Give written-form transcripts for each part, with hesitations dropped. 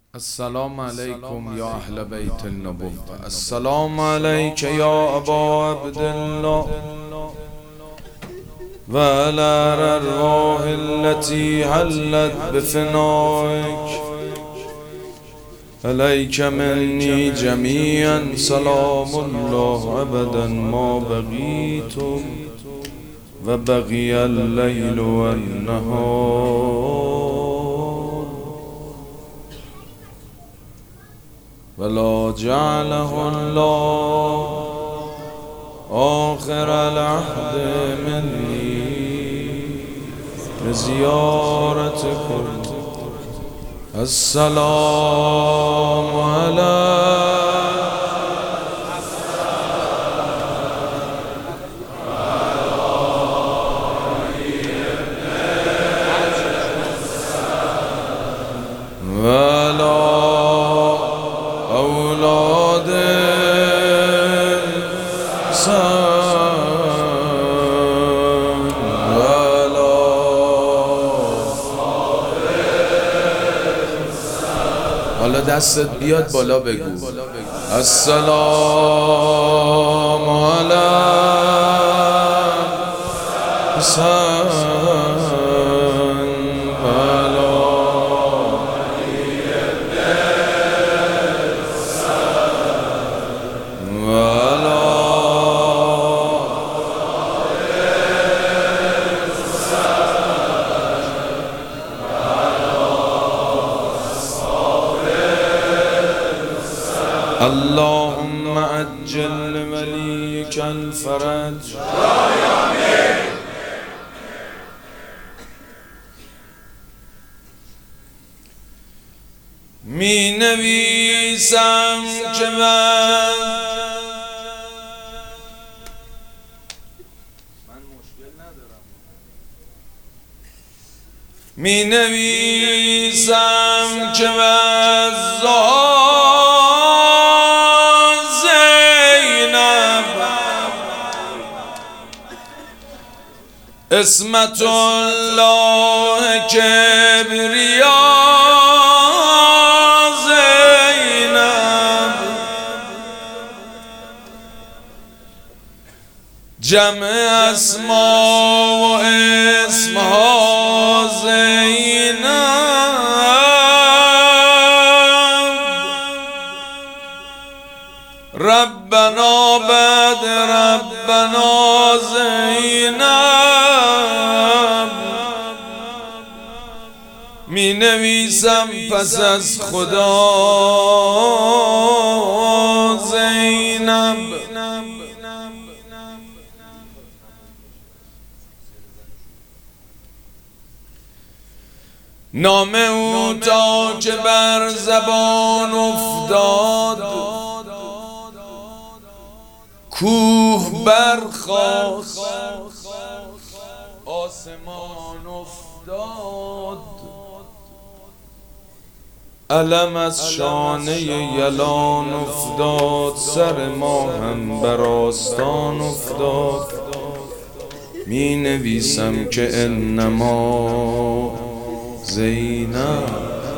السلام علیکم یا اهل بیت النبوة. السلام علیک یا ابا عبدالله و علی الارواح التي حلت بفنائک. علیک منی جمیعا سلام الله ابدا ما بقیت و بقی اللیل و النهار ولا جعله الله آخر العهد مني بزيارتكم. السلام عليكم حالا دستت بیاد بالا بگو السلام اللهم عجل لوليك الفرج. می نویسم که من می نویسم که من اسمت الله کبریا زینب جمع اسما و اسمها زینب ربنا بعد ربنا زینب. می نویسم پس از خدا زینب. نام او تا که بر زبان افتاد کوه برخاست آسمان افتاد علم از شانه یلان افتاد سر ما هم بر آستان افتاد. می نویسم که انما زینب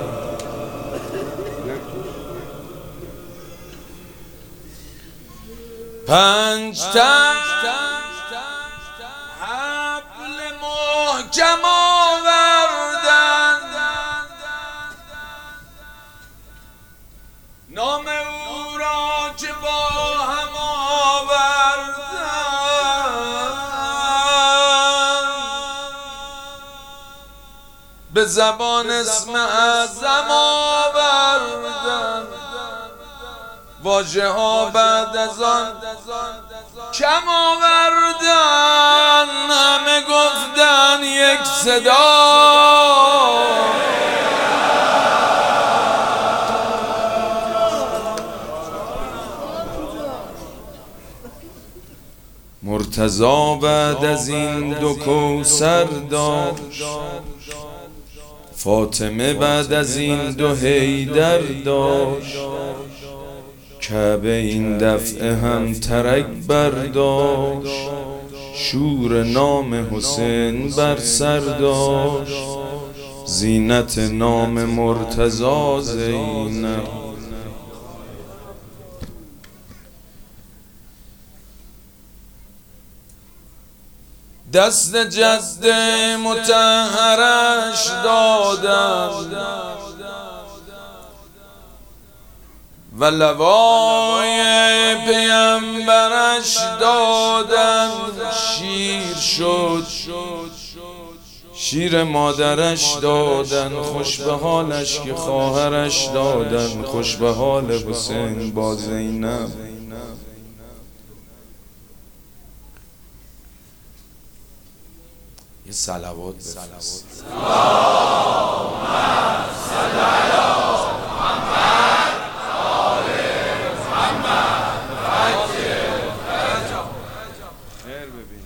پنج تا حبل محکم آوردن نام او را که با هم آوردن به زبان اسم اعظم آوردن واژه ها بعد از آن کم آوردن همه گفتن یک صدا مرتضی بعد از این دو کوثر داشت فاطمه بعد از این دو حیدر داشت کعبه این دفعه هم ترک برداشت شور نام حسین بر سر داشت زینت نام مرتضی زینب. دست جد مطهرش دادم و لوای پیمبرش دادم. شیر شد شیر مادرش دادن، خوش به حالش که خواهرش دادن. خوش به حال حسین با زینب. یه صلوات بفرست. اللهم صل علی محمد آل محمد عجل فرجا. خیر ببین.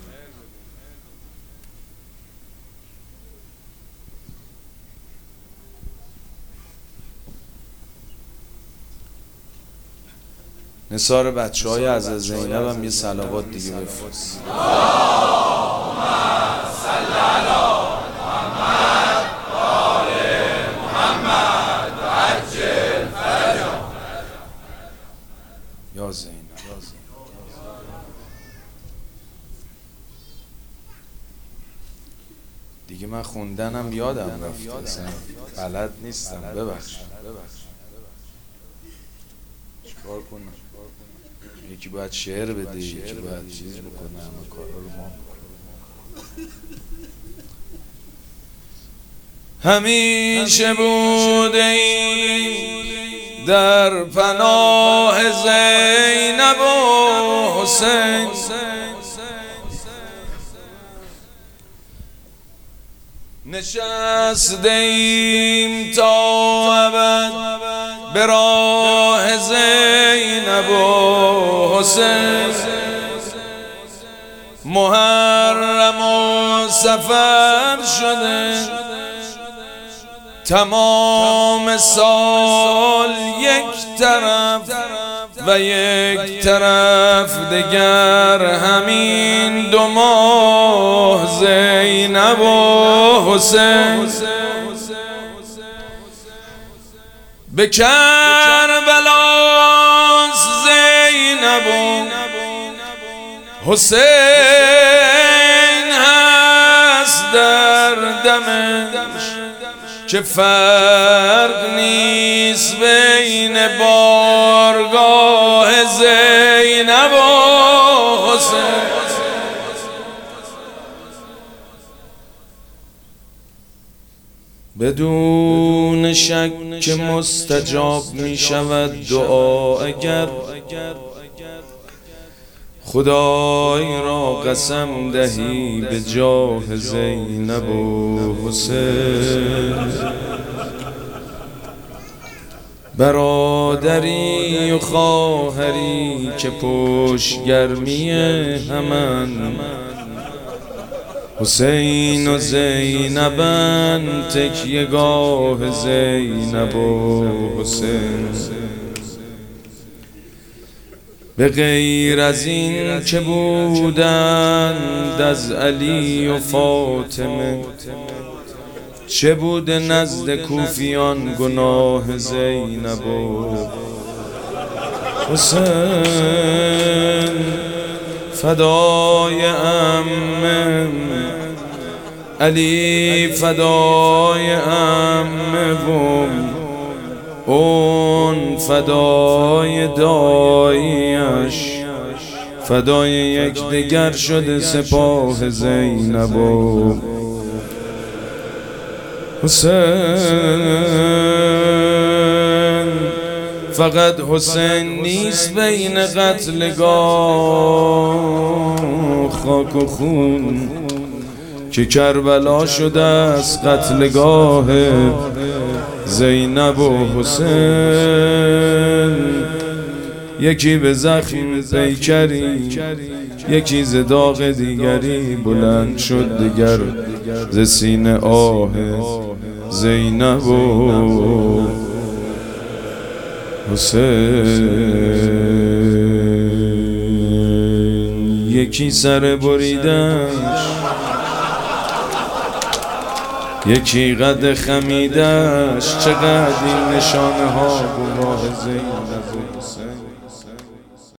نثار بچه‌های از زینب هم یه صلوات دیگه بفرست. یا زینب. دیگه من خوندنم یادم رفت، بلد نیستم، ببخش. چیکار کنم؟ یکی باید شعر بده، یکی باید چیز بکنه، همه کارا رو ما. همیشه بوده ایم در پناه زینب و حسین، نشسته ایم تا ابد به راه زینب و حسین. محرم و سفر شده تمام سال یک طرف و یک طرف دگر همین 2 ماه زینب و حسین. به کربلاست زینب و حسین هست در دمش، که فرق نیست بین بارگاه زینب و حسین. بدون شک که مستجاب می شود دعا اگر خدای را قسم دهی به جاه زینب و حسین. برادری و خواهری که پشت گرمی همن، حسین و زینبن تکیه‌گاه زینب و حسین. به غیر از این که بودند از علی و فاطمه، چه بوده نزد کوفیان گناه زینب و حسین. فدای عمم علی، فدای عمم اون فدای داییش، فدای یک دگر شده سپاه زینب و حسین. فقط حسین نیست بین قتلگاه خاک و خون، که کربلا شده از قتلگاه زینب و حسین. یکی به زخم پیکری، یکی ز داغ دیگری بلند شد دیگر ز سینه آه زینب و حسین. یکی سر بریدنش، یکی قد خمیدش چقدر این نشانه ها گواه زینب و حسین.